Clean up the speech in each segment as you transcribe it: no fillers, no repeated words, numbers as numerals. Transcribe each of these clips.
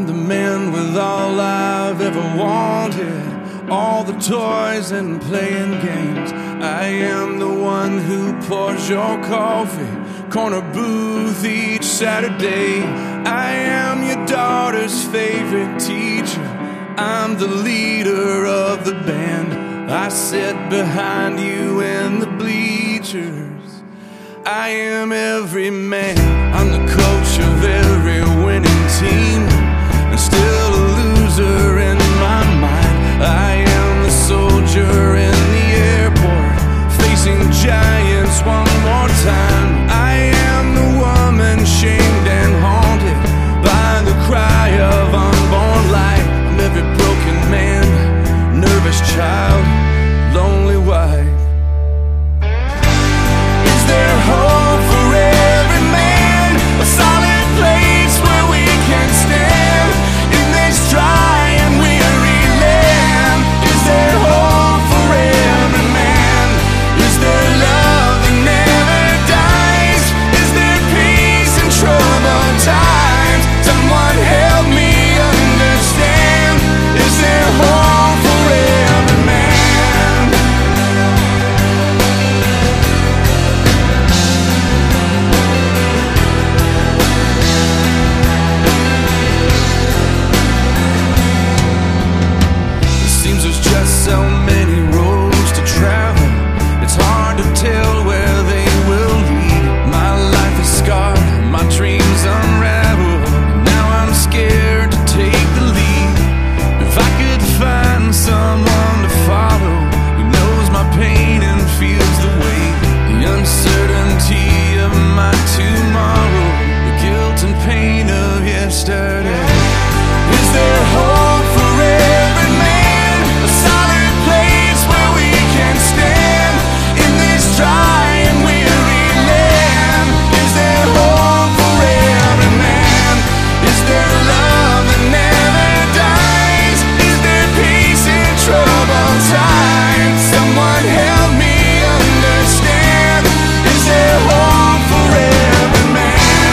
I'm the man with all I've ever wanted, all the toys and playing games. I am the one who pours your coffee, corner booth each Saturday. I am your daughter's favorite teacher, I'm the leader of the band. I sit behind you in the bleachers. I am every man, I'm the coach of every winning team, and still a loser in my mind. I am the soldier in the airport, facing giants one more time. I am the woman shamed and haunted by the cry of unborn life. I'm every broken man, nervous child, lonely wife. Is there hope for every man? A solid place where we can stand in this dry and weary land. Is there hope for every man? Is there love that never dies? Is there peace in troubled times? Someone help me understand. Is there hope for every man? There's just so many roads to travel, it's hard to tell where they will lead. My life is scarred, my dreams unraveled, now I'm scared to take the lead. If I could find someone to follow who knows my pain and feels the weight, the uncertainty of my tomorrow, the guilt and pain of yesterday. Is there hope for every man? A solid place where we can stand in this dry and weary land. Is there hope for every man? Is there love that never dies? Is there peace in troubled times? Someone help me understand. Is there hope for every man?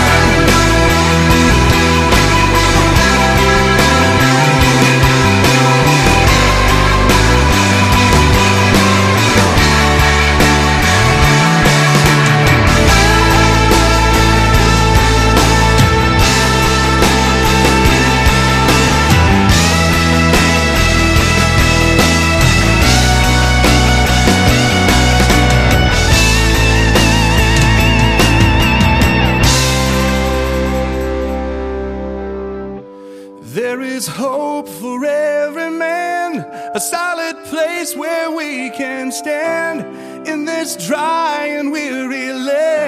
There is hope for every man, a solid place where we can stand in this dry and weary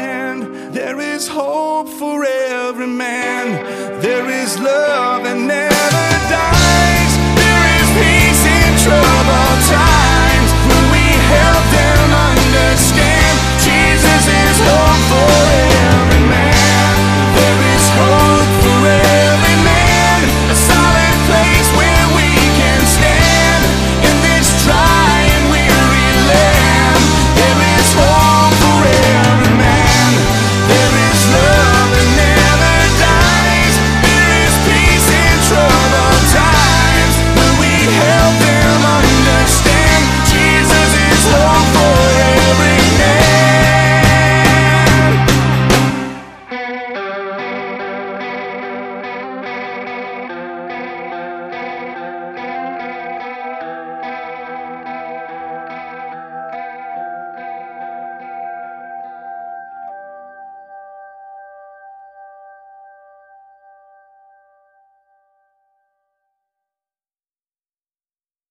land. There is hope for every man, there is love and